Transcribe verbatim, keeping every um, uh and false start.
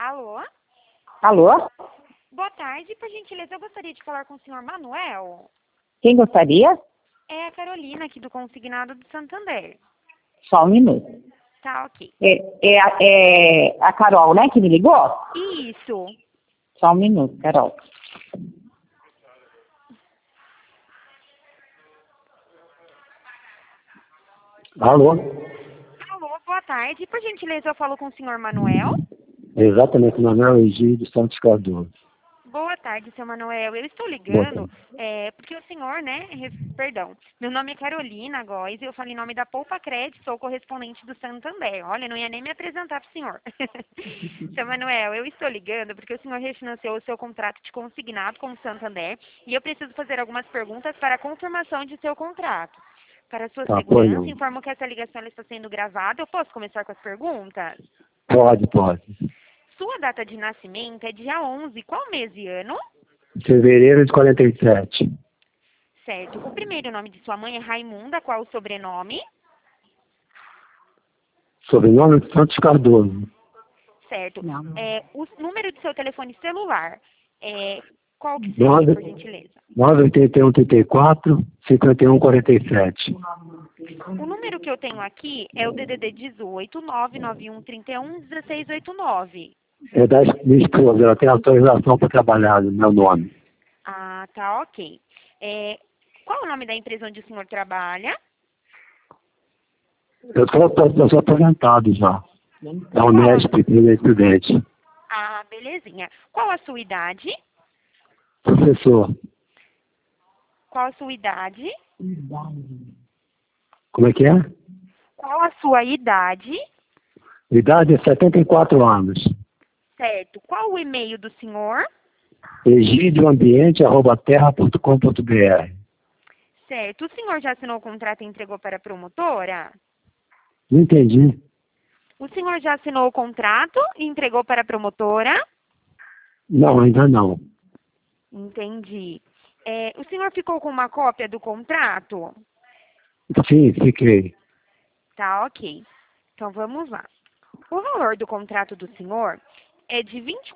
Alô? Alô? Boa tarde, por gentileza, eu gostaria de falar com o senhor Manuel. Quem gostaria? É a Carolina, aqui do Consignado do Santander. Só um minuto. Tá, ok. É, é, a- é a Carol, né, que me ligou? Isso. Só um minuto, Carol. Alô? Alô, boa tarde, por gentileza, eu falo com o senhor Manuel. Exatamente, Manuel Egídio Santos Cardoso. Boa tarde, seu Manuel. Eu estou Boa ligando tarde. é, porque o senhor, né, re- perdão, meu nome é Carolina Góes e eu falo em nome da Poupa Crédito, sou correspondente do Santander. Olha, não ia nem me apresentar para o senhor. Seu Manuel, eu estou ligando porque o senhor refinanciou o seu contrato de consignado com o Santander e eu preciso fazer algumas perguntas para a confirmação de seu contrato. Para sua Tá, pois segurança, não. informo que essa ligação ela está sendo gravada. Eu posso começar com as perguntas? Pode, pode. Sua data de nascimento é dia onze. Qual mês e ano? Fevereiro de quarenta e sete. Certo. O primeiro nome de sua mãe é Raimunda. Qual o sobrenome? Sobrenome Santos Cardoso. Certo. Não. É, o número de seu telefone celular. É, qual que seria, por gentileza? nove oito um, três quatro, cinco um, quatro sete. O número que eu tenho aqui é o D D D dezoito, nove nove um, três um, um seis oito nove. É da minha esposa, ela tem autorização para trabalhar no meu nome. Ah, tá, ok. É, qual o nome da empresa onde o senhor trabalha? Eu sou, eu sou aposentado já. É o Unesp, primeiro estudante. Ah, belezinha. Qual a sua idade? Professor, Qual a sua idade? como é que é? Qual a sua idade? Idade é setenta e quatro anos. Certo. Qual o e-mail do senhor? egidioambiente arroba terra ponto com ponto br. Certo. O senhor já assinou o contrato e entregou para a promotora? Não entendi. O senhor já assinou o contrato e entregou para a promotora? Não, ainda não. Entendi. É, o senhor ficou com uma cópia do contrato? Sim, fiquei. Tá, ok. Então vamos lá. O valor do contrato do senhor é de vinte e